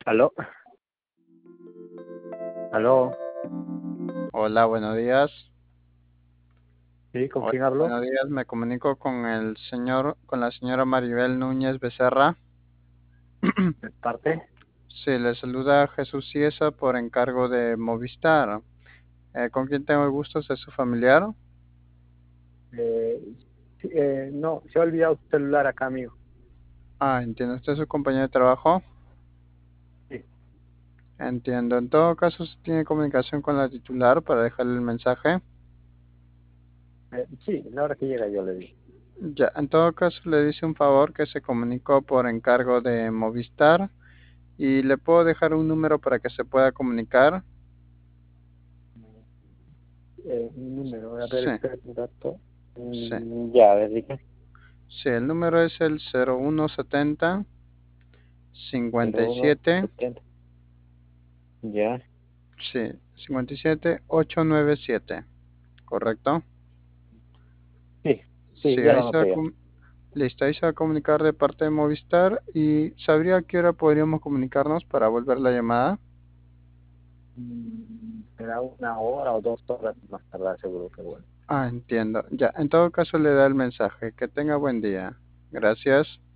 ¿Aló? ¿Aló? Hola, buenos días. ¿Sí? ¿Con Hola, quién hablo? buenos días. Me comunico con la señora Maribel Núñez Becerra. ¿De parte? Sí, le saluda Jesús Ciesa por encargo de Movistar. ¿Con quién tengo el gusto? ¿Es su familiar? Eh, sí, no, se ha olvidado su celular acá, amigo. Ah, entiendo. ¿Usted es su compañero de trabajo? Sí, Entiendo. En todo caso, ¿usted tiene comunicación con la titular para dejarle el mensaje? sí, la hora que llega yo le digo. Ya, en todo caso, le dice un favor que se comunicó por encargo de Movistar y le puedo dejar un número para que se pueda comunicar. Un número, a ver, Sí, espera un rato. sí. Ya, a ver, diga. Sí, el número es el 0170 Cero uno 57, setenta. Ya, sí, 57897, ¿correcto? sí, sí, Sí, ya lo anoté ya. listo, ahí se va a comunicar de parte de Movistar y ¿sabría a qué hora podríamos comunicarnos para volver la llamada? Será una hora o 2 horas más tardar, seguro que bueno. Ah, entiendo. Ya, en todo caso le da el mensaje. Que tenga buen día. Gracias.